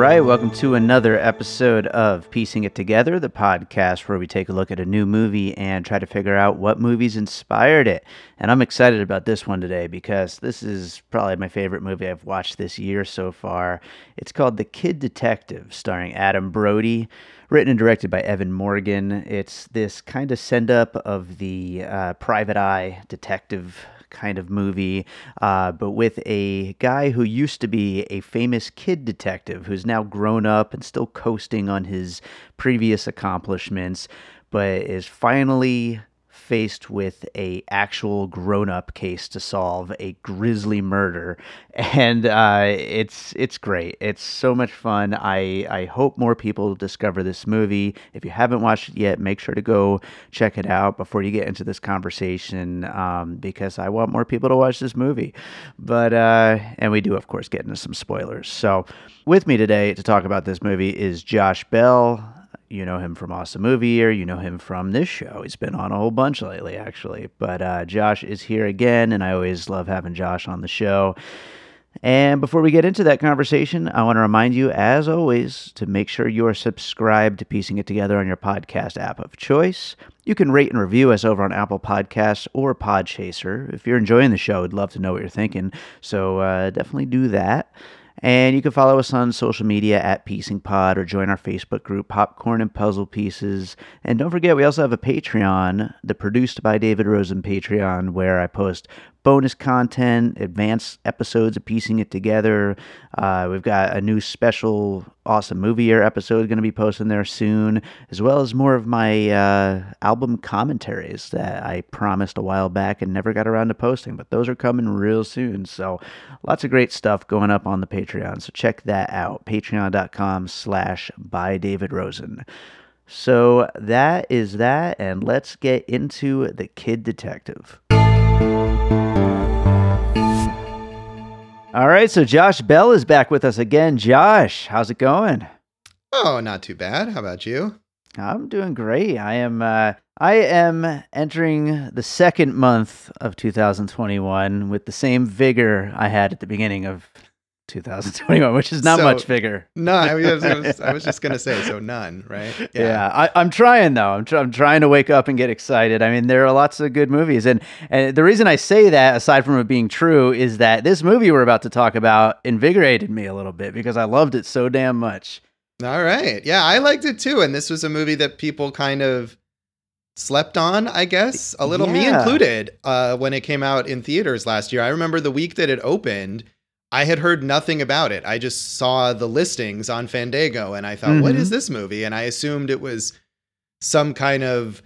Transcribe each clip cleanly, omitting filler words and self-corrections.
right, welcome to another episode of Piecing It Together, the podcast where we take a look at a new movie and try to figure out what movies inspired it. And I'm excited about this one today because this is probably my favorite movie I've watched this year so far. It's called The Kid Detective, starring Adam Brody, written and directed by Evan Morgan. It's this kind of send-up of the Private Eye detective kind of movie, but with a guy who used to be a famous kid detective who's now grown up and still coasting on his previous accomplishments, but is finally faced with a actual grown-up case to solve, a grisly murder, and it's great. It's so much fun. I hope more people discover this movie. If you haven't watched it yet, make sure to go check it out before you get into this conversation, because I want more people to watch this movie. But and we do, of course, get into some spoilers. So with me today to talk about this movie is Josh Bell. You know him from Awesome Movie Year. You know him from this show. He's been on a whole bunch lately, actually. But Josh is here again, and I always love having Josh on the show. And before we get into that conversation, I want to remind you, as always, to make sure you are subscribed to Piecing It Together on your podcast app of choice. You can rate and review us over on Apple Podcasts or Podchaser. If you're enjoying the show, I'd love to know what you're thinking. So definitely do that. And you can follow us on social media at Piecing Pod or join our Facebook group, Popcorn and Puzzle Pieces. And don't forget, we also have a Patreon, the Produced by David Rosen Patreon, where I post bonus content, advanced episodes of Piecing It Together. We've got a new special Awesome Movie Year episode going to be posting there soon, as well as more of my album commentaries that I promised a while back and never got around to posting, but those are coming real soon. So lots of great stuff going up on the Patreon. So check that out, patreon.com/bydavidrosen. So that is that, and let's get into The Kid Detective. All right, so Josh Bell is back with us again. Josh, how's it going? Oh, not too bad. How about you? I'm doing great. I am entering the second month of 2021 with the same vigor I had at the beginning of 2021, which is not much vigor. No, I was just going to say, so none, right? Yeah, I'm trying, though. I'm trying to wake up and get excited. I mean, there are lots of good movies. And the reason I say that, aside from it being true, is that this movie we're about to talk about invigorated me a little bit because I loved it so damn much. All right. Yeah, I liked it too. And this was a movie that people kind of slept on, I guess, a little, me included, when it came out in theaters last year. I remember the week that it opened, I had heard nothing about it. I just saw the listings on Fandango and I thought, what is this movie? And I assumed it was some kind of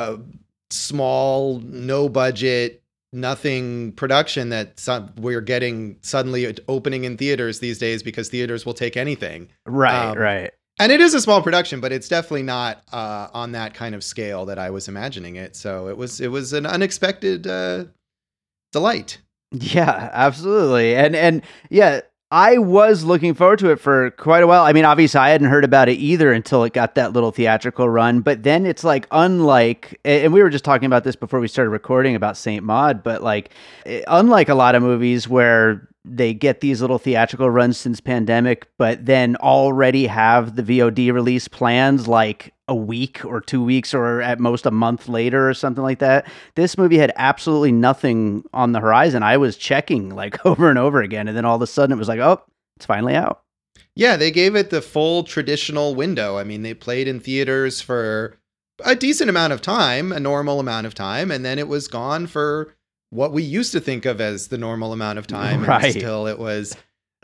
small, no budget, nothing production that we're getting suddenly opening in theaters these days because theaters will take anything. Right. And it is a small production, but it's definitely not on that kind of scale that I was imagining it. So it was an unexpected delight. Yeah, absolutely. And yeah, I was looking forward to it for quite a while. I mean, obviously I hadn't heard about it either until it got that little theatrical run, but then it's like, unlike, and we were just talking about this before we started recording about Saint Maud, but like, unlike a lot of movies where they get these little theatrical runs since pandemic, but then already have the VOD release plans like a week or 2 weeks or at most a month later or something like that. This movie had absolutely nothing on the horizon. I was checking like over and over again. And then all of a sudden it was like, oh, it's finally out. Yeah, they gave it the full traditional window. I mean, they played in theaters for a decent amount of time, a normal amount of time, and then it was gone for what we used to think of as the normal amount of time, right, until it was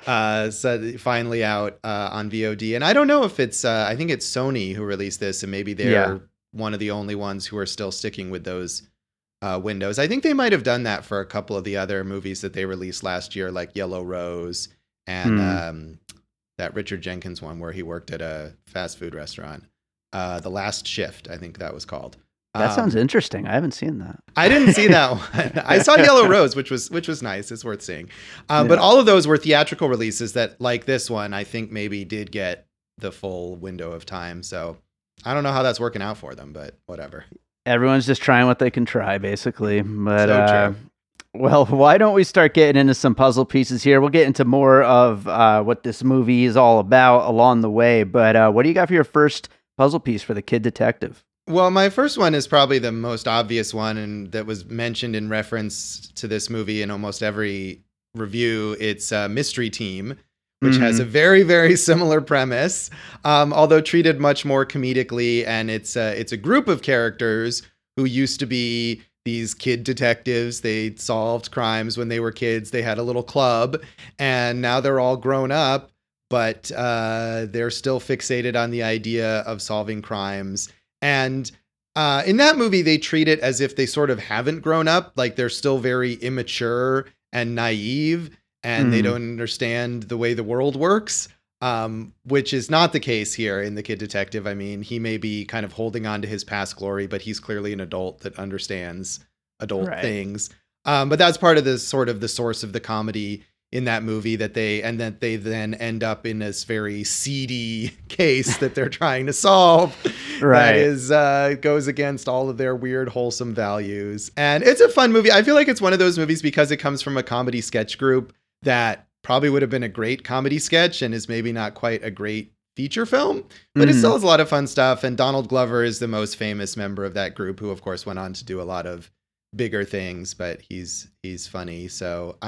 finally out on VOD. And I don't know if it's, I think it's Sony who released this, and maybe they're one of the only ones who are still sticking with those windows. I think they might have done that for a couple of the other movies that they released last year, like Yellow Rose and that Richard Jenkins one where he worked at a fast food restaurant. The Last Shift, I think that was called. That sounds interesting. I haven't seen that. I didn't see that one. I saw Yellow Rose, which was nice. It's worth seeing. But all of those were theatrical releases that, like this one, I think maybe did get the full window of time. So I don't know how that's working out for them, but whatever. Everyone's just trying what they can try, basically. But so true. Well, why don't we start getting into some puzzle pieces here? We'll get into more of what this movie is all about along the way. But what do you got for your first puzzle piece for the Kid Detective? Well, my first one is probably the most obvious one, and that was mentioned in reference to this movie in almost every review. It's Mystery Team, which has a very, very similar premise, although treated much more comedically. And it's a group of characters who used to be these kid detectives. They solved crimes when they were kids. They had a little club, and now they're all grown up, but they're still fixated on the idea of solving crimes. And in that movie, they treat it as if they sort of haven't grown up, like they're still very immature and naive, and they don't understand the way the world works, which is not the case here in The Kid Detective. I mean, he may be kind of holding on to his past glory, but he's clearly an adult that understands adult things. But that's part of the sort of the source of the comedy in that movie, that they then end up in this very seedy case that they're trying to solve. That is goes against all of their weird, wholesome values. And it's a fun movie. I feel like it's one of those movies, because it comes from a comedy sketch group, that probably would have been a great comedy sketch and is maybe not quite a great feature film, but it still has a lot of fun stuff. And Donald Glover is the most famous member of that group, who of course went on to do a lot of bigger things, but he's funny. So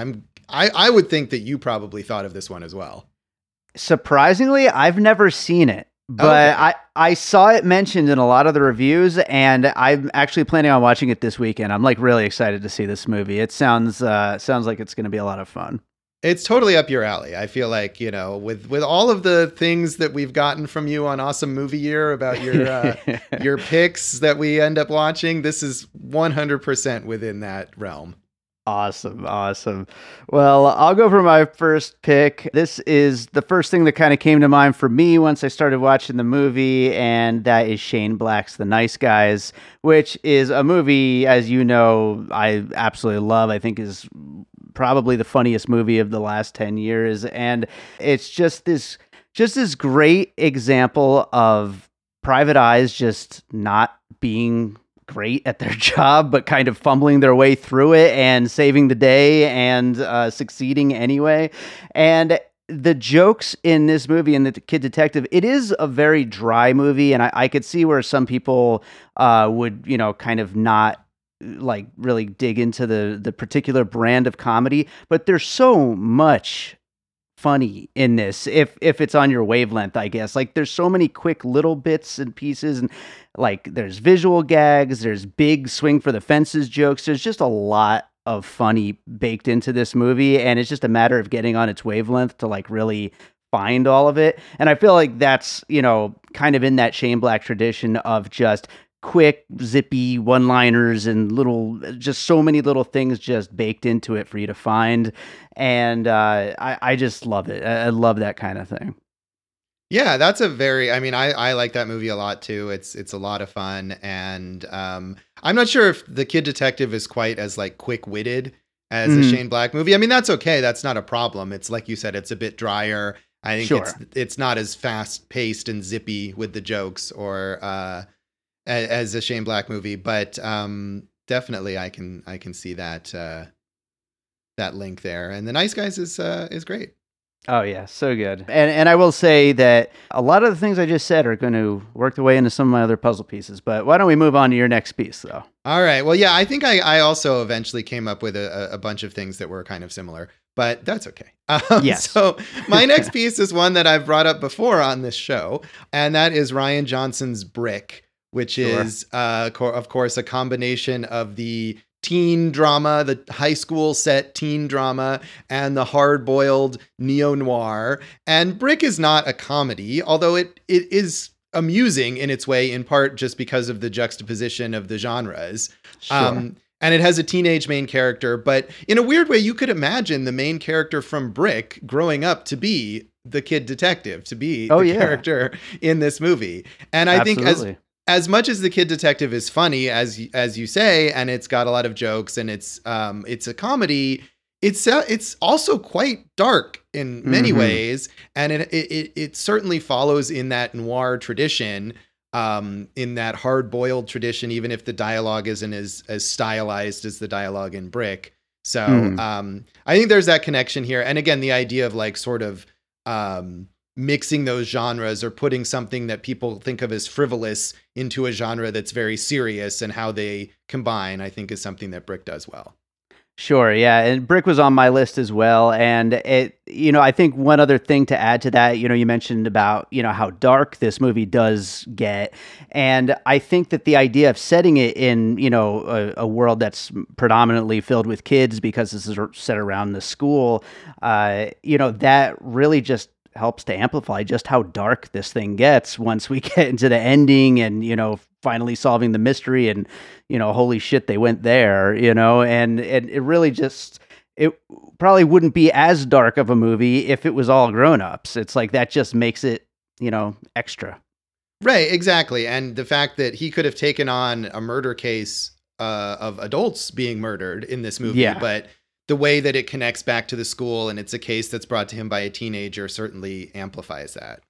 I would think that you probably thought of this one as well. Surprisingly, I've never seen it, but I saw it mentioned in a lot of the reviews, and I'm actually planning on watching it this weekend. I'm like really excited to see this movie. It sounds like it's going to be a lot of fun. It's totally up your alley. I feel like, you know, with all of the things that we've gotten from you on Awesome Movie Year about your your picks that we end up watching, this is 100% within that realm. Awesome. Well, I'll go for my first pick. This is the first thing that kind of came to mind for me once I started watching the movie, and that is Shane Black's The Nice Guys, which is a movie, as you know, I absolutely love. I think is probably the funniest movie of the last 10 years. And it's just this great example of private eyes just not being great at their job, but kind of fumbling their way through it and saving the day and succeeding anyway. And the jokes in this movie and The Kid Detective, it is a very dry movie. And I could see where some people would, you know, kind of not like really dig into the particular brand of comedy, but there's so much funny in this if it's on your wavelength, I guess. Like there's so many quick little bits and pieces, and like there's visual gags, there's big swing for the fences jokes. There's just a lot of funny baked into this movie, and it's just a matter of getting on its wavelength to like really find all of it. And I feel like that's, you know, kind of in that Shane Black tradition of just quick, zippy one-liners and just so many little things just baked into it for you to find. And I just love it. I love that kind of thing. Yeah, that's I like that movie a lot too. It's a lot of fun. And I'm not sure if The Kid Detective is quite as like quick-witted as a Shane Black movie. I mean, that's okay. That's not a problem. It's like you said, it's a bit drier. I think it's not as fast-paced and zippy with the jokes or as a Shane Black movie, but definitely I can see that that link there. And The Nice Guys is great. Oh yeah, so good. And I will say that a lot of the things I just said are going to work their way into some of my other puzzle pieces. But why don't we move on to your next piece, though? All right. Well, yeah, I think I also eventually came up with a bunch of things that were kind of similar, but that's okay. Yes. So my next piece is one that I've brought up before on this show, and that is Rian Johnson's Brick, which is, of course, a combination of the teen drama, the high school set teen drama, and the hard-boiled neo-noir. And Brick is not a comedy, although it is amusing in its way, in part just because of the juxtaposition of the genres. Sure. And it has a teenage main character, but in a weird way, you could imagine the main character from Brick growing up to be the kid detective, to be character in this movie. And I think as much as The Kid Detective is funny, as you say, and it's got a lot of jokes, and it's a comedy, it's also quite dark in many ways, and it certainly follows in that noir tradition, in that hard-boiled tradition, even if the dialogue isn't as stylized as the dialogue in Brick. So Mhm. I think there's that connection here. And again, the idea of like sort of mixing those genres or putting something that people think of as frivolous into a genre that's very serious, and how they combine, I think is something that Brick does well. Sure, yeah, and Brick was on my list as well, and I think one other thing to add to that, you mentioned about, how dark this movie does get, and I think that the idea of setting it in, a world that's predominantly filled with kids, because this is set around the school, that really just helps to amplify just how dark this thing gets once we get into the ending and, finally solving the mystery and, holy shit, they went there, and it really just, it probably wouldn't be as dark of a movie if it was all grown-ups. It's like that just makes it, extra. Right, exactly. And the fact that he could have taken on a murder case of adults being murdered in this movie, Yeah. but the way that it connects back to the school and it's a case that's brought to him by a teenager certainly amplifies that.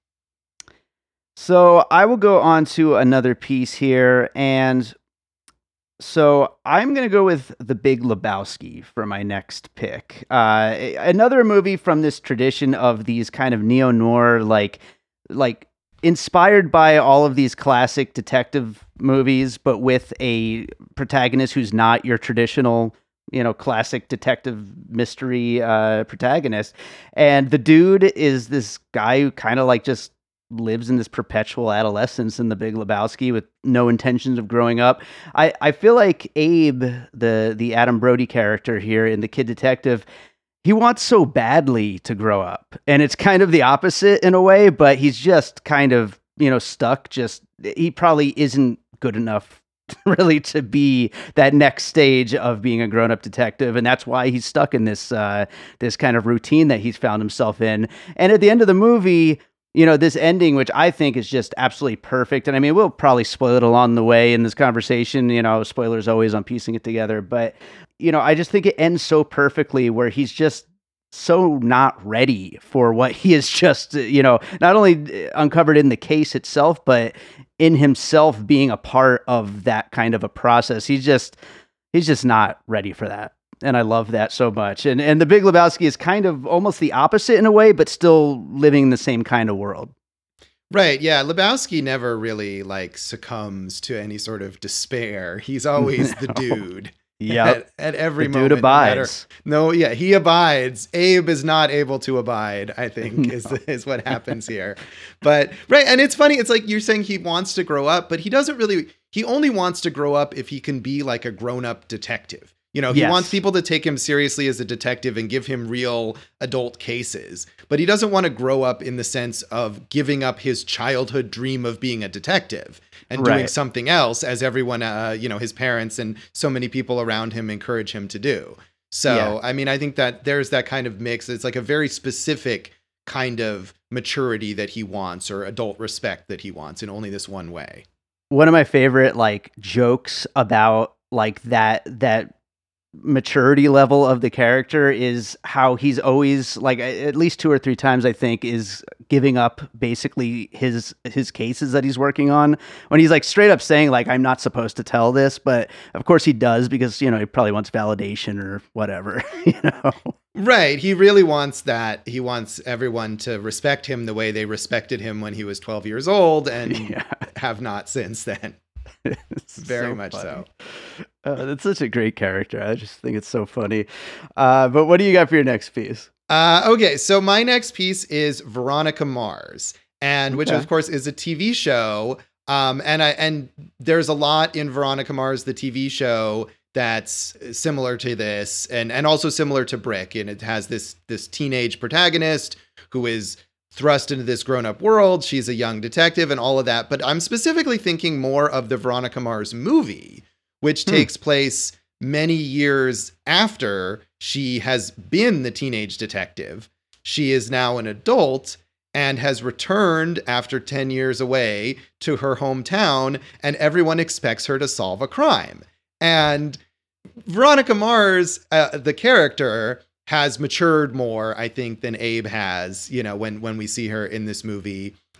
So I will go on to another piece here, and so I'm going to go with The Big Lebowski for my next pick. Another movie from this tradition of these kind of neo-noir, like inspired by all of these classic detective movies, but with a protagonist who's not your traditional, classic detective mystery protagonist. And the dude is this guy who kind of like just lives in this perpetual adolescence in The Big Lebowski with no intentions of growing up. I feel like Abe, the Adam Brody character here in The Kid Detective, he wants so badly to grow up, and it's kind of the opposite in a way, but he's just kind of, stuck. Just, he probably isn't good enough really to be that next stage of being a grown-up detective, and that's why he's stuck in this this kind of routine that he's found himself in. And at the end of the movie, this ending, which I think is just absolutely perfect. And I mean, we'll probably spoil it along the way in this conversation, spoilers always on piecing it together. But, I just think it ends so perfectly where he's just so not ready for what he is just, not only uncovered in the case itself, but in himself being a part of that kind of a process. He's just not ready for that. And I love that so much. And The Big Lebowski is kind of almost the opposite in a way, but still living in the same kind of world. Right. Yeah. Lebowski never really like succumbs to any sort of despair. He's always the dude. Yeah. At every the moment. Dude abides. He abides. Abe is not able to abide, I think, is what happens here. But right. And it's funny. It's like you're saying he wants to grow up, but he doesn't really, he only wants to grow up if he can be like a grown-up detective. He wants people to take him seriously as a detective and give him real adult cases. But he doesn't want to grow up in the sense of giving up his childhood dream of being a detective and doing something else, as everyone, his parents and so many people around him encourage him to do. So, I mean, I think that there's that kind of mix. It's like a very specific kind of maturity that he wants, or adult respect that he wants, in only this one way. One of my favorite like jokes about like that maturity level of the character is how he's always, like, at least 2 or 3 times I think, is giving up basically his cases that he's working on, when he's like straight up saying like, I'm not supposed to tell this, but of course he does, because he probably wants validation or whatever. Right. He really wants that. He wants everyone to respect him the way they respected him when he was 12 years old, and have not since then. Very much so. That's such a great character. I just think it's so funny. But what do you got for your next piece? Okay, so my next piece is Veronica Mars, and which of course is a TV show. And there's a lot in Veronica Mars, the TV show, that's similar to this, and also similar to Brick. And it has this teenage protagonist who is thrust into this grown-up world. She's a young detective and all of that. But I'm specifically thinking more of the Veronica Mars movie, which takes place many years after she has been the teenage detective. She is now an adult and has returned after 10 years away to her hometown, and everyone expects her to solve a crime. And Veronica Mars, the character, has matured more, I think, than Abe has, when we see her in this movie.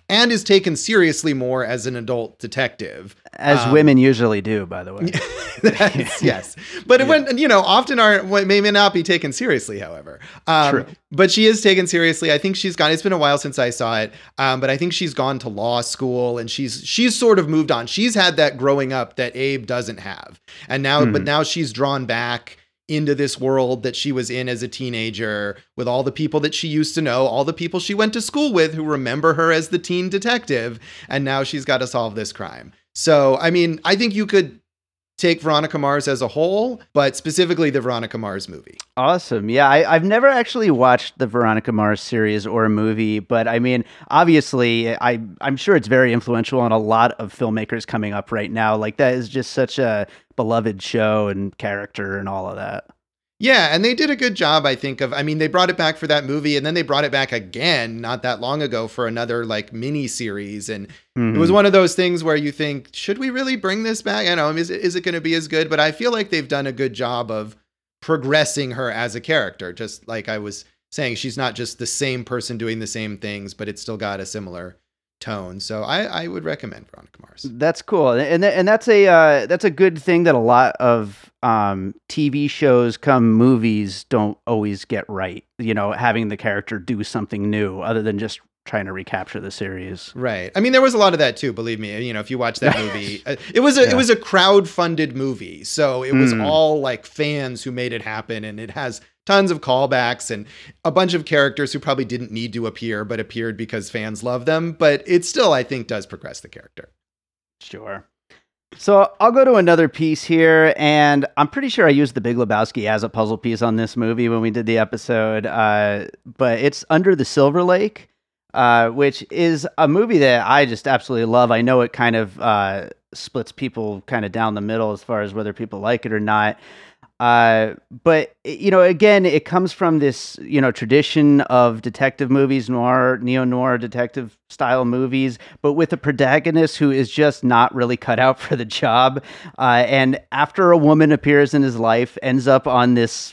and is taken seriously more as an adult detective. As women usually do, by the way. Yes. But when, often may not be taken seriously, however. True. But she is taken seriously. I think it's been a while since I saw it. But I think she's gone to law school and she's sort of moved on. She's had that growing up that Abe doesn't have. And now, but now she's drawn back into this world that she was in as a teenager with all the people that she used to know, all the people she went to school with who remember her as the teen detective. And now she's got to solve this crime. So, I mean, I think you could take Veronica Mars as a whole, but specifically the Veronica Mars movie. Awesome. Yeah, I've never actually watched the Veronica Mars series or a movie, but I mean, obviously, I'm sure it's very influential on a lot of filmmakers coming up right now. Like, that is just such a beloved show and character and all of that. Yeah, and they did a good job, I think, they brought it back for that movie, and then they brought it back again not that long ago for another, mini series, and it was one of those things where you think, should we really bring this back? Is it going to be as good? But I feel like they've done a good job of progressing her as a character, just like I was saying, she's not just the same person doing the same things, but it's still got a similar tone. So I would recommend Veronica Mars. That's cool, and that's a good thing that a lot of TV shows come movies don't always get right. Having the character do something new other than just trying to recapture the series. Right. I mean, there was a lot of that too, believe me. If you watch that movie, it was a crowd-funded movie. So it was all fans who made it happen, and it has tons of callbacks and a bunch of characters who probably didn't need to appear, but appeared because fans love them. But it still, I think, does progress the character. Sure. So I'll go to another piece here, and I'm pretty sure I used The Big Lebowski as a puzzle piece on this movie when we did the episode, but it's Under the Silver Lake, which is a movie that I just absolutely love. I know it kind of splits people kind of down the middle as far as whether people like it or not. But again, it comes from this, tradition of detective movies, neo-noir detective style movies, but with a protagonist who is just not really cut out for the job. And after a woman appears in his life, ends up on this,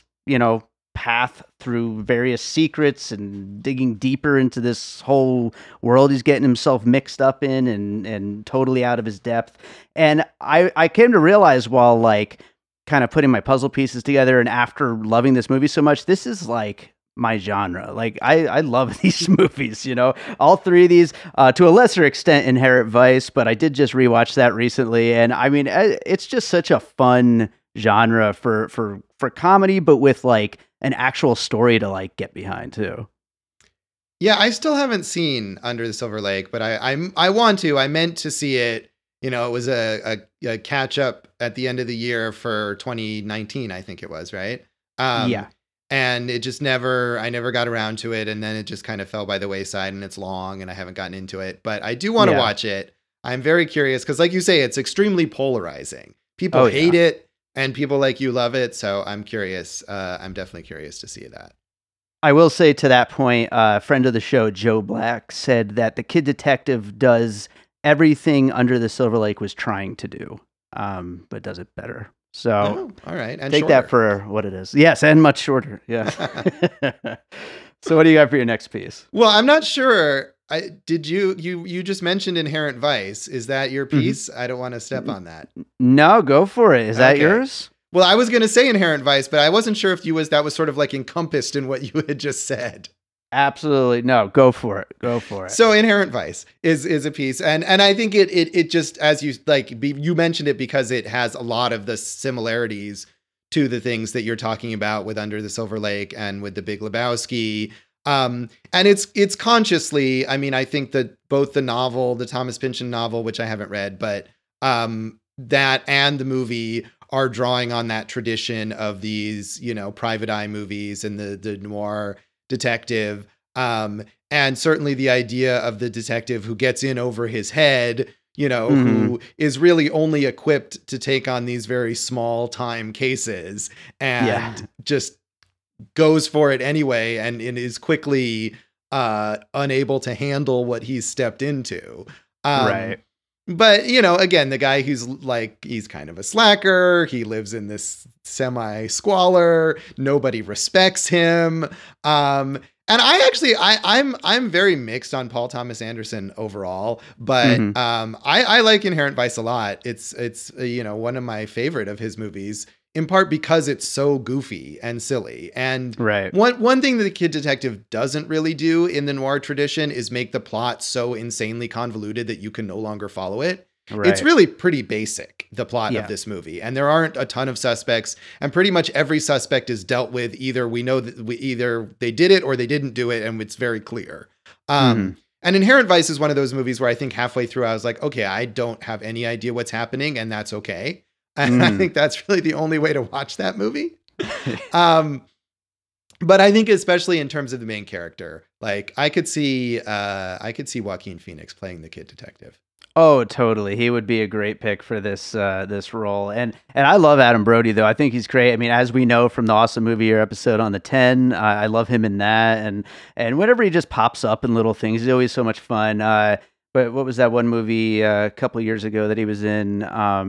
path through various secrets and digging deeper into this whole world he's getting himself mixed up in and totally out of his depth. And I came to realize while kind of putting my puzzle pieces together and after loving this movie so much, this is my genre. I love these movies, all three of these, to a lesser extent Inherent Vice, but I did just rewatch that recently. And I mean, it's just such a fun genre for comedy, but with an actual story to get behind too. Yeah. I still haven't seen Under the Silver Lake, but I want to. I meant to see it. It was a catch up at the end of the year for 2019, I think it was, right? Yeah. And it just I never got around to it. And then it just kind of fell by the wayside, and it's long and I haven't gotten into it, but I do want to watch it. I'm very curious because, like you say, it's extremely polarizing. People hate it and people like you love it. So I'm curious. I'm definitely curious to see that. I will say to that point, a friend of the show, Joe Black, said that The Kid Detective does everything Under the Silver Lake was trying to do, but does it better. So, all right, and take shorter. that for what it is. Yes, and much shorter. Yeah. So, what do you got for your next piece? Well, I'm not sure. Did you just mentioned Inherent Vice? Is that your piece? I don't want to step on that. No, go for it. Is that yours? Well, I was going to say Inherent Vice, but I wasn't sure if that was sort of encompassed in what you had just said. Absolutely. No, go for it. Go for it. So Inherent Vice is a piece. And I think it just, as you you mentioned it because it has a lot of the similarities to the things that you're talking about with Under the Silver Lake and with The Big Lebowski. And it's consciously, I think that both the novel, the Thomas Pynchon novel, which I haven't read, but that and the movie are drawing on that tradition of these, private eye movies and the noir detective. And certainly the idea of the detective who gets in over his head, who is really only equipped to take on these very small time cases and just goes for it anyway and is quickly unable to handle what he's stepped into. Right. But, you know, again, the guy who's like, he's kind of a slacker. He lives in this semi squalor. Nobody respects him. And I'm very mixed on Paul Thomas Anderson overall, but I like Inherent Vice a lot. It's you know, one of my favorite of his movies, in part because it's so goofy and silly. And one thing that The Kid Detective doesn't really do in the noir tradition is make the plot so insanely convoluted that you can no longer follow it. Right. It's really pretty basic, the plot of this movie. And there aren't a ton of suspects. And pretty much every suspect is dealt with. Either we know that either they did it or they didn't do it. And it's very clear. And Inherent Vice is one of those movies where I think halfway through, I was like, okay, I don't have any idea what's happening. And that's okay. And I think that's really the only way to watch that movie. But I think especially in terms of the main character, like I could see Joaquin Phoenix playing the Kid Detective. Oh, totally. He would be a great pick for this role. And I love Adam Brody, though. I think he's great. I mean, as we know from the Awesome Movie Year episode on the 10, I love him in that. And whenever he just pops up in little things, he's always so much fun. But what was that one movie a couple of years ago that he was in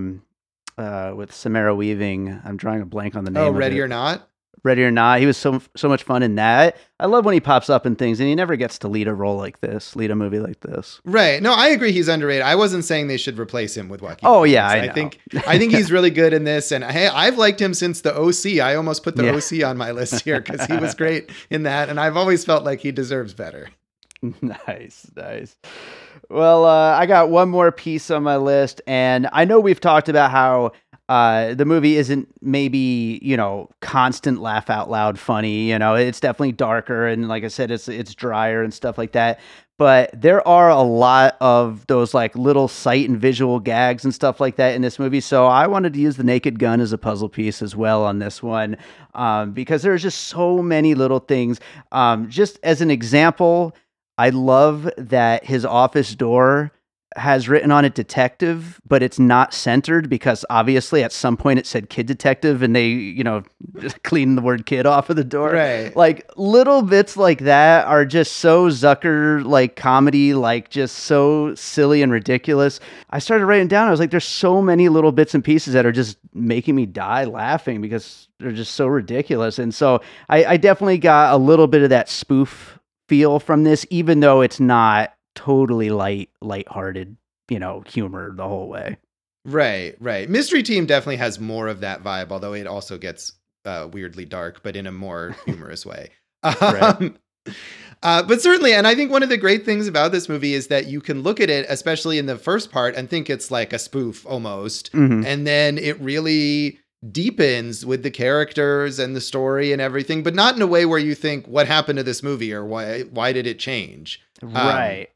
with Samara Weaving? I'm drawing a blank on the name. Oh, Ready or Not? Ready or Not. He was so much fun in that. I love when he pops up in things, and he never gets to lead a role like this, lead a movie like this. Right. No, I agree. He's underrated. I wasn't saying they should replace him with Joaquin. Oh yeah, I think he's really good in this. And hey, I've liked him since the OC. I almost put the OC on my list here because he was great in that, and I've always felt like he deserves better. Nice. Well, I got one more piece on my list, and I know we've talked about how the movie isn't maybe, you know, constant laugh out loud funny. You know, it's definitely darker, and like I said, it's drier and stuff like that. But there are a lot of those like little sight and visual gags and stuff like that in this movie. So I wanted to use The Naked Gun as a puzzle piece as well on this one, because there's just so many little things. Just as an example, I love that his office door has written on it detective, but it's not centered because obviously at some point it said kid detective and they, you know, cleaned the word kid off of the door. Right. Like little bits like that are just so Zucker like comedy, like just so silly and ridiculous. I started writing down, I was like, there's so many little bits and pieces that are just making me die laughing because they're just so ridiculous. And so I definitely got a little bit of that spoof feel from this, even though it's not totally lighthearted, you know, humor the whole way. Right. Mystery Team definitely has more of that vibe, although it also gets weirdly dark, but in a more humorous way. But certainly, and I think one of the great things about this movie is that you can look at it, especially in the first part, and think it's like a spoof almost. And then it really deepens with the characters and the story and everything, but not in a way where you think, what happened to this movie or why did it change? Right.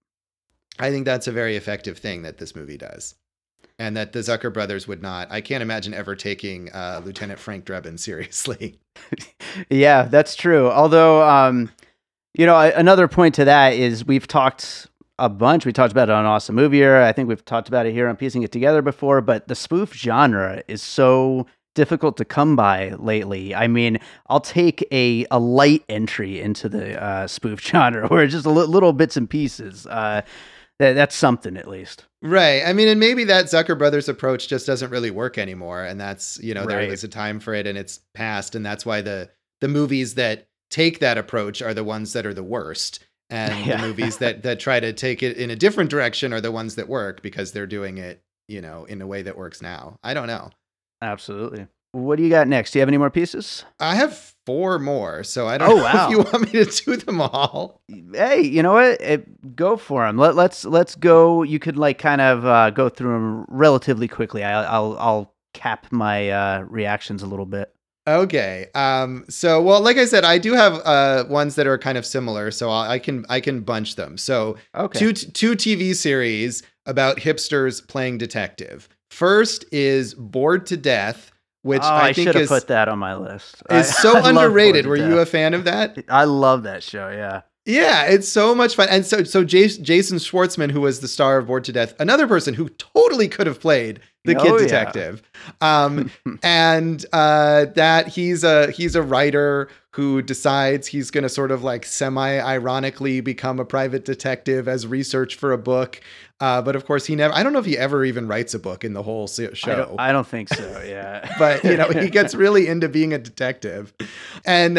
I think that's a very effective thing that this movie does. And that the Zucker brothers would not. I can't imagine ever taking Lieutenant Frank Drebin seriously. Yeah, that's true. Although, you know, another point to that is we've talked a bunch. We talked about it on Awesome Movie Year. I think we've talked about it here on Piecing It Together before, but the spoof genre is so difficult to come by lately. I mean, I'll take a light entry into the spoof genre where it's just little bits and pieces. That's something at least. Right. I mean, and maybe that Zucker Brothers approach just doesn't really work anymore. And that's, you know, there is a time for it and it's past. And that's why the movies that take that approach are the ones that are the worst. And the movies that try to take it in a different direction are the ones that work because they're doing it, you know, in a way that works now. I don't know. Absolutely. What do you got next? Do you have any more pieces? I have 4 more, so I don't know if you want me to do them all. Hey, you know what? Go for them. Let's go. You could like kind of go through them relatively quickly. I'll cap my reactions a little bit. Okay. So, well, like I said, I do have ones that are kind of similar, so I can bunch them. So, two TV series about hipsters playing detective. First is Bored to Death, which I think should have put that on my list. Is so underrated. Were you a fan of that? I love that show. Yeah. Yeah, it's so much fun. And so Jason Schwartzman, who was the star of Bored to Death, another person who totally could have played the kid detective. And that he's a writer who decides he's going to sort of like semi-ironically become a private detective as research for a book. But of course, I don't know if he ever even writes a book in the whole show. I don't think so, yeah. But, he gets really into being a detective. And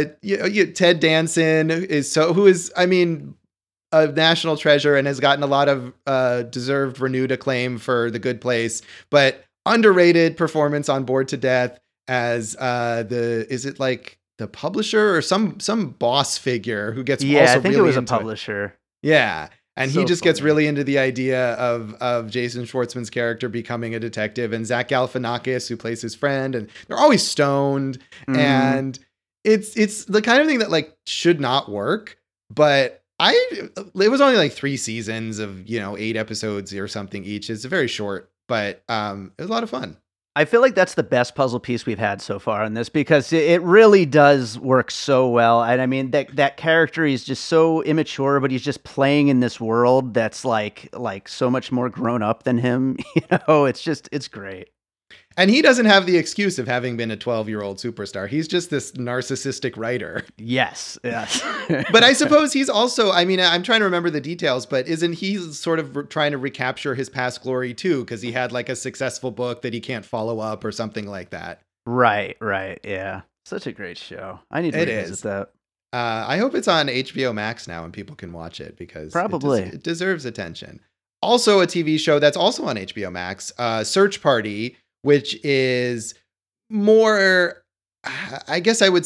Ted Danson who is, I mean, a national treasure and has gotten a lot of deserved renewed acclaim for The Good Place, but underrated performance on Bored to Death as is it like the publisher or some boss figure who gets I think really it was a publisher. Yeah. And So he just funny. gets really into the idea of Jason Schwartzman's character becoming a detective, and Zach Galifianakis, who plays his friend, and they're always stoned. And it's the kind of thing that like should not work. But it was only like 3 seasons of, 8 episodes or something each. It's very short, but it was a lot of fun. I feel like that's the best puzzle piece we've had so far in this, because it really does work so well. And I mean, that character is just so immature, but he's just playing in this world that's like so much more grown up than him. It's great. And he doesn't have the excuse of having been a 12-year-old superstar. He's just this narcissistic writer. Yes. But I suppose he's also, I mean, I'm trying to remember the details, but isn't he sort of trying to recapture his past glory too? Because he had like a successful book that he can't follow up or something like that. Right. Yeah. Such a great show. I need to revisit that. I hope it's on HBO Max now and people can watch it, because probably it deserves attention. Also a TV show that's also on HBO Max, Search Party, which is more, I guess I would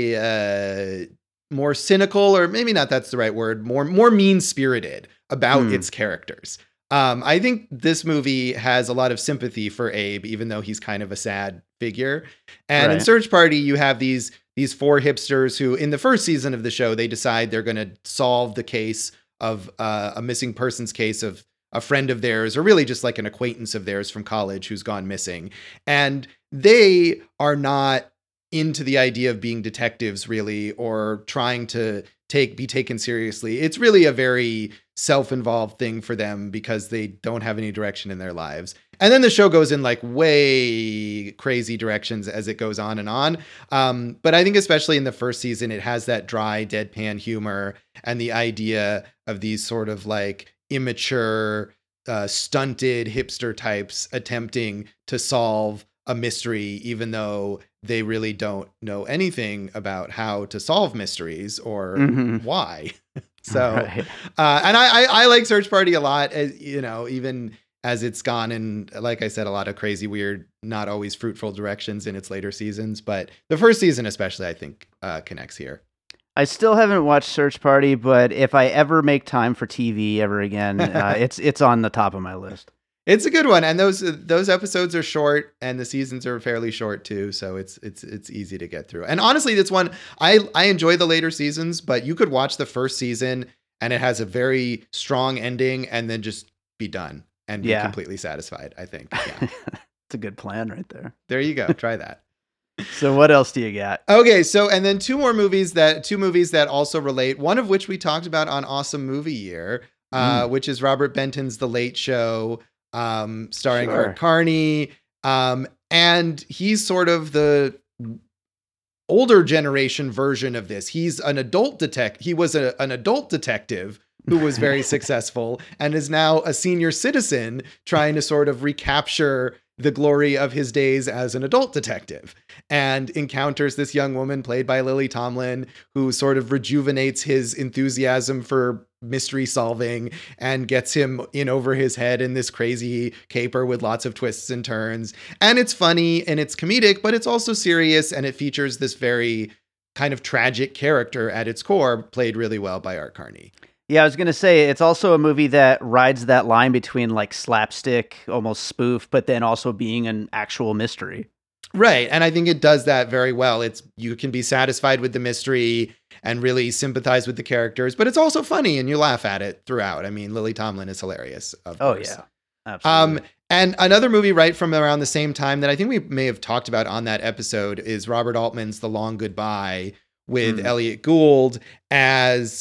say, more cynical, or maybe not that's the right word, more mean-spirited about its characters. I think this movie has a lot of sympathy for Abe, even though he's kind of a sad figure. And in Search Party, you have these 4 hipsters who, in the first season of the show, they decide they're going to solve the case of a missing persons case of a friend of theirs, or really just like an acquaintance of theirs from college who's gone missing. And they are not into the idea of being detectives really, or trying to be taken seriously. It's really a very self-involved thing for them because they don't have any direction in their lives. And then the show goes in like way crazy directions as it goes on and on. But I think especially in the first season, it has that dry, deadpan humor and the idea of these sort of like immature, stunted hipster types attempting to solve a mystery, even though they really don't know anything about how to solve mysteries or why. So, and I like Search Party a lot, even as it's gone in, like I said, a lot of crazy, weird, not always fruitful directions in its later seasons. But the first season, especially, I think connects here. I still haven't watched Search Party, but if I ever make time for TV ever again, it's on the top of my list. It's a good one, and those episodes are short, and the seasons are fairly short too, so it's easy to get through. And honestly, this one I enjoy the later seasons, but you could watch the first season, and it has a very strong ending, and then just be done and be completely satisfied. I think. Yeah. It's a good plan right there. There you go. Try that. So what else do you got? Okay, so and then two movies that also relate. One of which we talked about on Awesome Movie Year, which is Robert Benton's The Late Show. Starring Art Carney. And he's sort of the older generation version of this. He's an adult detective. He was an adult detective who was very successful and is now a senior citizen trying to sort of recapture the glory of his days as an adult detective, and encounters this young woman played by Lily Tomlin, who sort of rejuvenates his enthusiasm for mystery solving and gets him in over his head in this crazy caper with lots of twists and turns. And it's funny and it's comedic, but it's also serious, and it features this very kind of tragic character at its core, played really well by Art Carney. Yeah, I was going to say, it's also a movie that rides that line between like slapstick, almost spoof, but then also being an actual mystery. Right. And I think it does that very well. You can be satisfied with the mystery and really sympathize with the characters, but it's also funny and you laugh at it throughout. I mean, Lily Tomlin is hilarious, of course. Yeah. Absolutely. And another movie right from around the same time that I think we may have talked about on that episode is Robert Altman's The Long Goodbye, with Elliot Gould as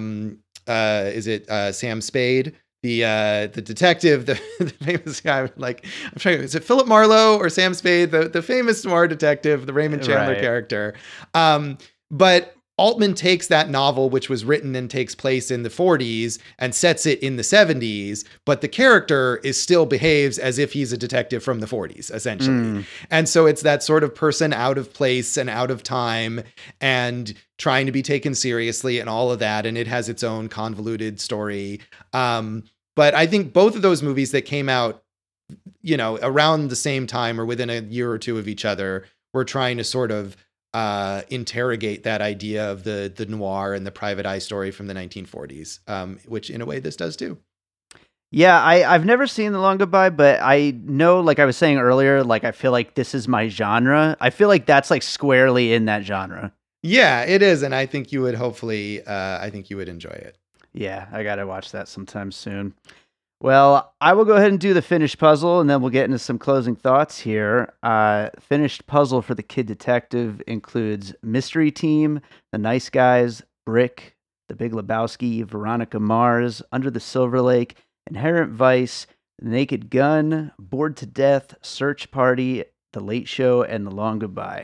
Sam Spade, the detective, the famous guy. Like, I'm trying. Is it Philip Marlowe or Sam Spade, the famous noir detective, the Raymond Chandler character? But Altman takes that novel, which was written and takes place in the 40s, and sets it in the 70s, but the character still behaves as if he's a detective from the 40s, essentially. And so it's that sort of person out of place and out of time and trying to be taken seriously and all of that. And it has its own convoluted story. But I think both of those movies that came out, around the same time or within a year or two of each other, were trying to sort of interrogate that idea of the noir and the private eye story from the 1940s, which in a way this does too. Yeah, I've never seen The Long Goodbye, but I know, like I was saying earlier, like I feel like this is my genre. I feel like that's like squarely in that genre. Yeah, it is, and I think you would hopefully, I think you would enjoy it. Yeah, I gotta watch that sometime soon. Well, I will go ahead and do the finished puzzle, and then we'll get into some closing thoughts here. Finished puzzle for the Kid Detective includes Mystery Team, The Nice Guys, Brick, The Big Lebowski, Veronica Mars, Under the Silver Lake, Inherent Vice, The Naked Gun, Bored to Death, Search Party, The Late Show, and The Long Goodbye.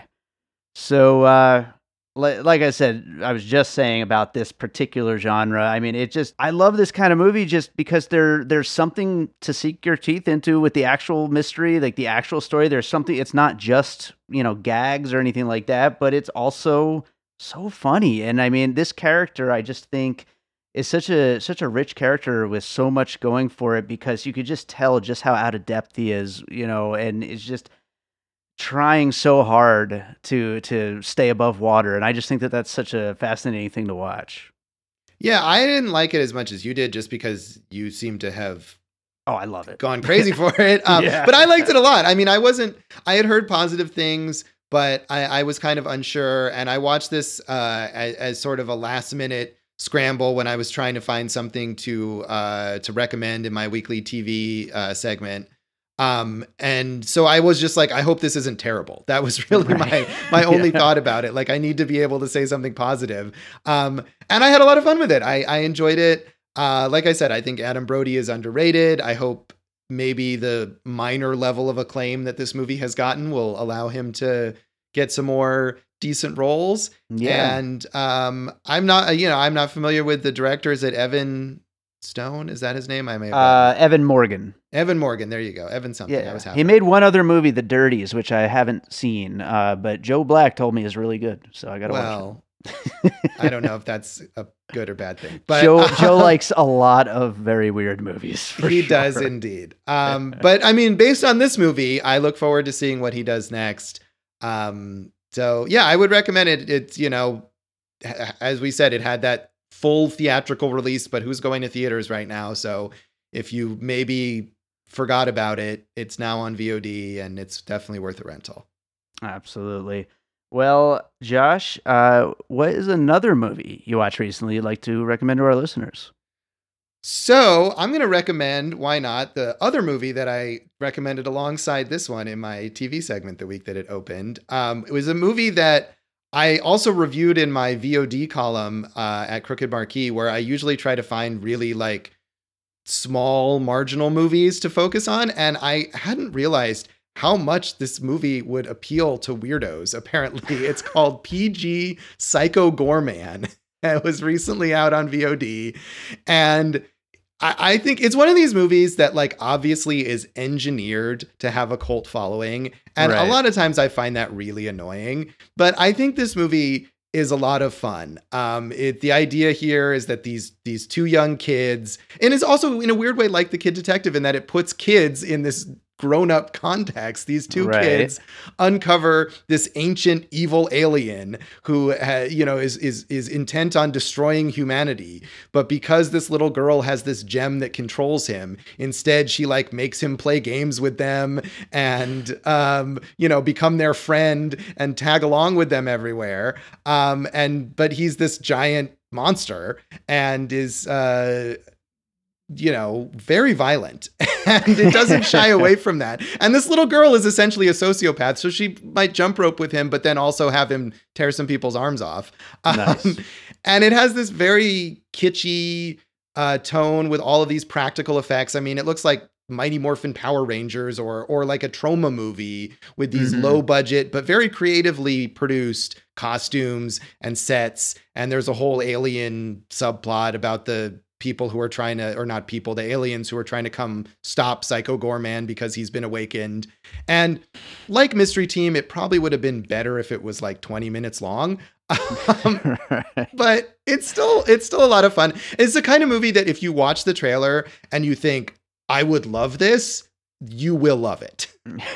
So, like I said, I was just saying about this particular genre. I mean, I love this kind of movie just because there's something to sink your teeth into with the actual mystery, like the actual story. There's something, it's not just, gags or anything like that, but it's also so funny. And I mean, this character, I just think is such a rich character with so much going for it, because you could just tell just how out of depth he is, and it's just trying so hard to stay above water. And I just think that that's such a fascinating thing to watch. Yeah, I didn't like it as much as you did, just because you seem to have I love it. Gone crazy for it. Yeah. But I liked it a lot. I mean, I had heard positive things, but I was kind of unsure. And I watched this as sort of a last minute scramble when I was trying to find something to recommend in my weekly TV segment. And so I was just like, I hope this isn't terrible. That was really my only thought about it. Like, I need to be able to say something positive. And I had a lot of fun with it. I enjoyed it. Like I said, I think Adam Brody is underrated. I hope maybe the minor level of acclaim that this movie has gotten will allow him to get some more decent roles. Yeah. And I'm not familiar with the director. Is it Evan Stone? Is that his name? I may have Evan Morgan. Evan Morgan. There you go. Evan something. Yeah. I was happy. He made one other movie, The Dirties, which I haven't seen. But Joe Black told me is really good, so I gotta watch it. I don't know if that's a good or bad thing, but Joe likes a lot of very weird movies. He does indeed. But I mean, based on this movie, I look forward to seeing what he does next. So yeah, I would recommend it. It's, as we said, it had that full theatrical release, but who's going to theaters right now? So if you maybe forgot about it, it's now on VOD, and it's definitely worth a rental. Absolutely. Well, Josh, what is another movie you watched recently you'd like to recommend to our listeners? So I'm going to recommend, why not, the other movie that I recommended alongside this one in my TV segment the week that it opened. It was a movie that I also reviewed in my VOD column at Crooked Marquee, where I usually try to find really like small marginal movies to focus on. And I hadn't realized how much this movie would appeal to weirdos. Apparently, it's called PG Psycho Goreman. It was recently out on VOD. And I think it's one of these movies that, like, obviously is engineered to have a cult following. And a lot of times I find that really annoying. But I think this movie is a lot of fun. The idea here is that these two young kids, and it's also in a weird way like The Kid Detective in that it puts kids in this grown-up context. These two kids uncover this ancient evil alien who is intent on destroying humanity, but because this little girl has this gem that controls him, instead she like makes him play games with them and become their friend and tag along with them everywhere, but he's this giant monster and is very violent, and it doesn't shy away from that. And this little girl is essentially a sociopath, so she might jump rope with him, but then also have him tear some people's arms off. Nice. And it has this very kitschy tone with all of these practical effects. I mean, it looks like Mighty Morphin Power Rangers or like a Troma movie with these low budget but very creatively produced costumes and sets. And there's a whole alien subplot about the people who are trying to, or not people, the aliens who are trying to come stop Psycho Goreman because he's been awakened. And like Mystery Team, it probably would have been better if it was like 20 minutes long. But it's still a lot of fun. It's the kind of movie that if you watch the trailer and you think, I would love this, you will love it.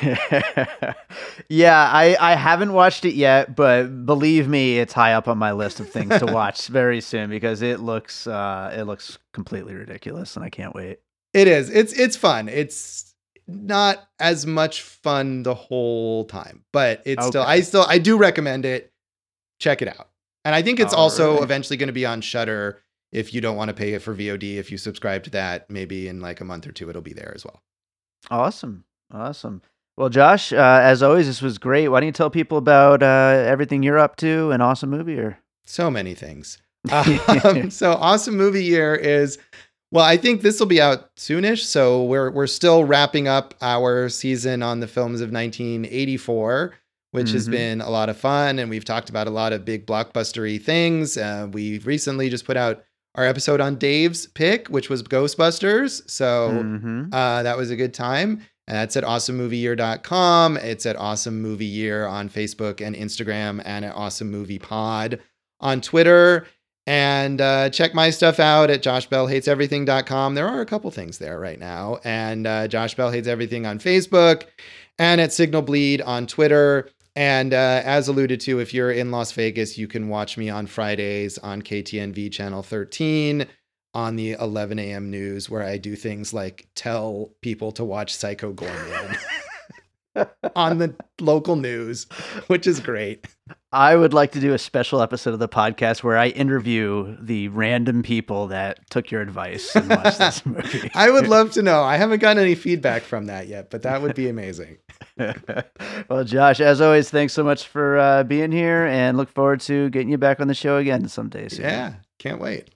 Yeah, I haven't watched it yet, but believe me, it's high up on my list of things to watch very soon because it looks completely ridiculous, and I can't wait. It is. It's fun. It's not as much fun the whole time, but it's I do recommend it. Check it out. And I think it's also eventually going to be on Shudder if you don't want to pay it for VOD. If you subscribe to that, maybe in like a month or two, it'll be there as well. Awesome. Well, Josh, as always, this was great. Why don't you tell people about everything you're up to and Awesome Movie Year? So many things. So Awesome Movie Year is, well, I think this will be out soonish. So we're still wrapping up our season on the films of 1984, which has been a lot of fun. And we've talked about a lot of big blockbustery things. We recently just put out our episode on Dave's pick, which was Ghostbusters. So that was a good time. And that's at awesomemovieyear.com. It's at Awesome Movie Year on Facebook and Instagram, and at Awesome Movie Pod on Twitter. And check my stuff out at joshbellhateseverything.com. There are a couple things there right now. And Josh Bell Hates Everything on Facebook, and at Signal Bleed on Twitter. And as alluded to, if you're in Las Vegas, you can watch me on Fridays on KTNV Channel 13 on the 11 a.m. news, where I do things like tell people to watch Psycho Goreman on the local news, which is great. I would like to do a special episode of the podcast where I interview the random people that took your advice and watched this movie. I would love to know. I haven't gotten any feedback from that yet, but that would be amazing. Well, Josh, as always, thanks so much for being here, and look forward to getting you back on the show again someday soon. Yeah, can't wait.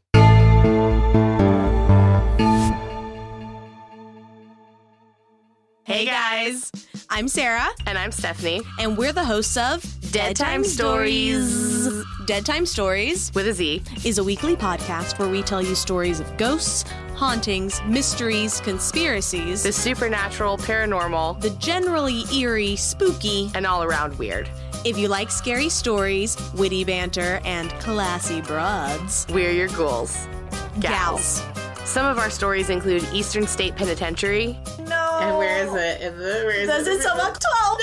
Hey guys, I'm Sarah. And I'm Stephanie. And we're the hosts of Dead Time Stories. Dead Time Stories, with a Z, is a weekly podcast where we tell you stories of ghosts, hauntings, mysteries, conspiracies, the supernatural, paranormal, the generally eerie, spooky, and all around weird. If you like scary stories, witty banter, and classy broads, we're your ghouls. Gals. Some of our stories include Eastern State Penitentiary. No. And where is it? Does it sum up 12?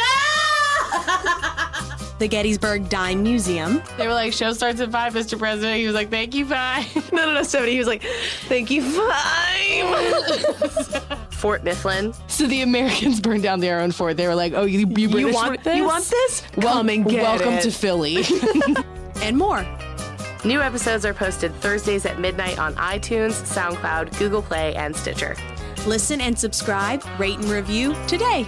The Gettysburg Dime Museum. They were like, show starts at 5, Mr. President. He was like, thank you, 5. No, 70. He was like, thank you, 5. Fort Mifflin. So the Americans burned down their own fort. They were like, oh, you British want this? You want this? Come and get welcome it. to Philly. And more. New episodes are posted Thursdays at midnight on iTunes, SoundCloud, Google Play, and Stitcher. Listen and subscribe, rate and review today.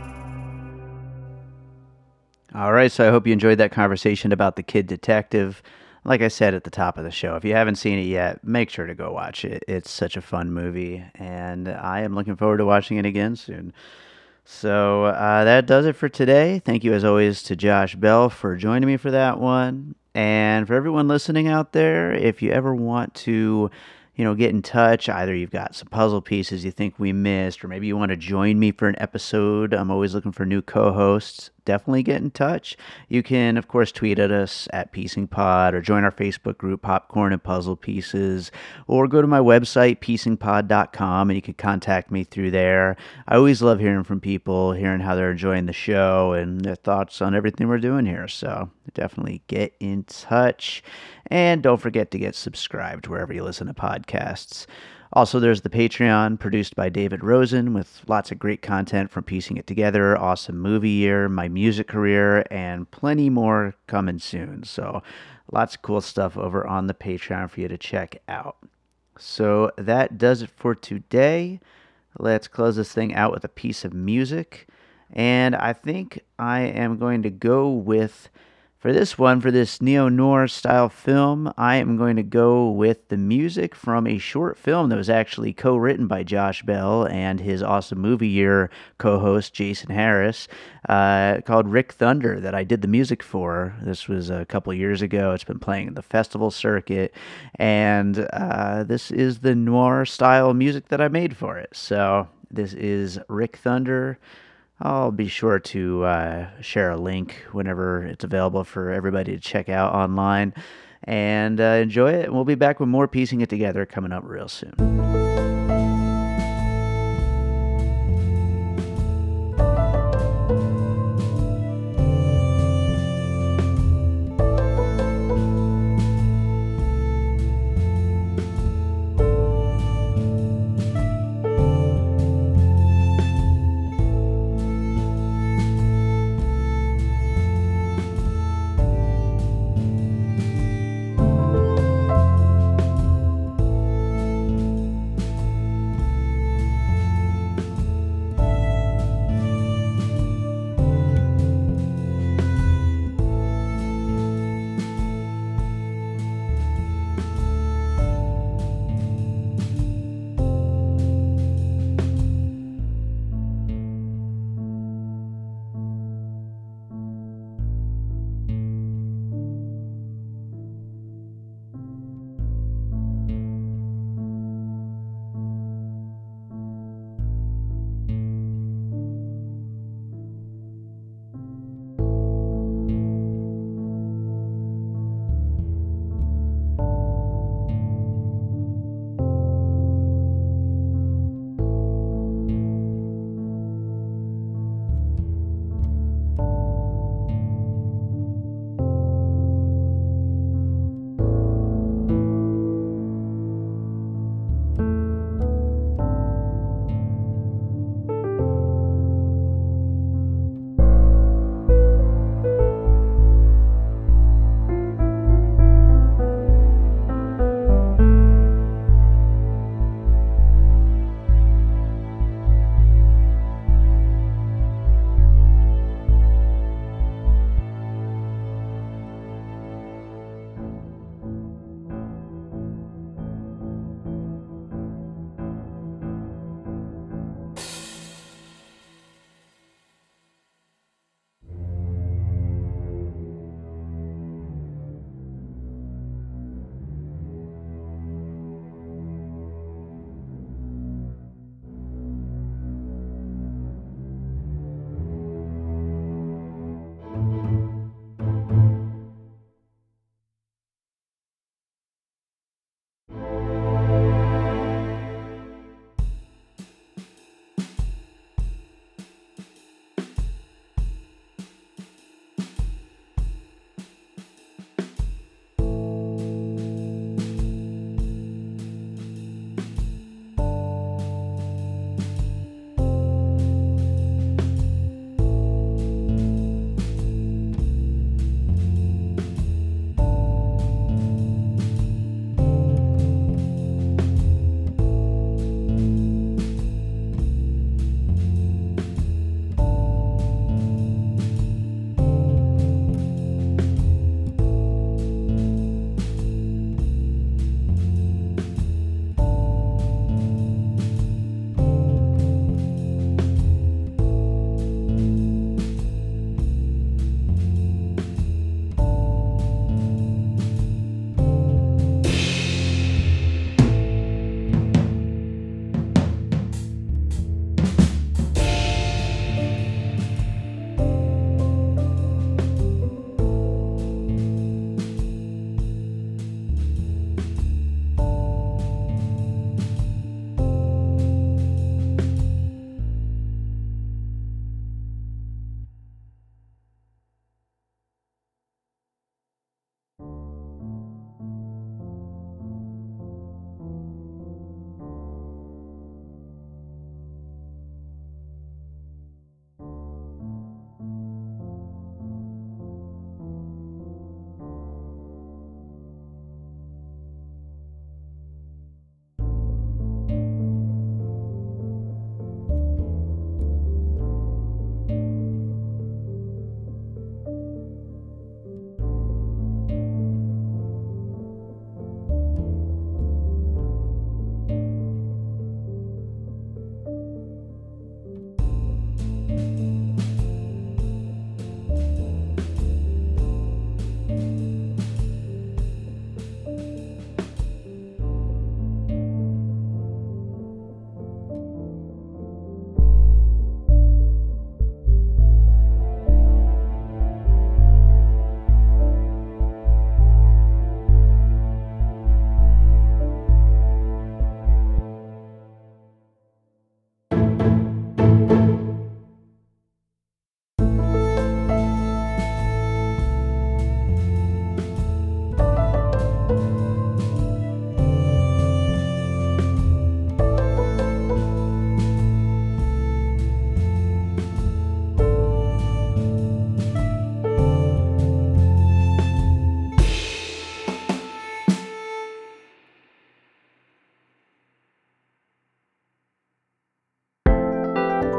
All right, so I hope you enjoyed that conversation about The Kid Detective. Like I said at the top of the show, if you haven't seen it yet, make sure to go watch it. It's such a fun movie, and I am looking forward to watching it again soon. So that does it for today. Thank you, as always, to Josh Bell for joining me for that one. And for everyone listening out there, if you ever want to, get in touch, either you've got some puzzle pieces you think we missed, or maybe you want to join me for an episode. I'm always looking for new co-hosts. Definitely get in touch. You can, of course, tweet at us at PiecingPod, or join our Facebook group, Popcorn and Puzzle Pieces, or go to my website, piecingpod.com, and you can contact me through there. I always love hearing from people, hearing how they're enjoying the show and their thoughts on everything we're doing here. So definitely get in touch. And don't forget to get subscribed wherever you listen to podcasts. Also, there's the Patreon, produced by David Rosen, with lots of great content from Piecing It Together, Awesome Movie Year, my music career, and plenty more coming soon. So lots of cool stuff over on the Patreon for you to check out. So that does it for today. Let's close this thing out with a piece of music. And I think I am going to go with, for For this neo-noir style film, I am going to go with the music from a short film that was actually co-written by Josh Bell and his Awesome Movie Year co-host Jason Harris, called Rick Thunder, that I did the music for. This was a couple years ago. It's been playing in the festival circuit, and this is the noir style music that I made for it. So this is Rick Thunder. I'll be sure to share a link whenever it's available for everybody to check out online, and enjoy it. And we'll be back with more Piecing It Together coming up real soon.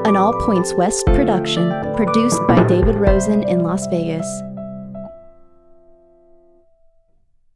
an All Points West production, produced by David Rosen in Las Vegas.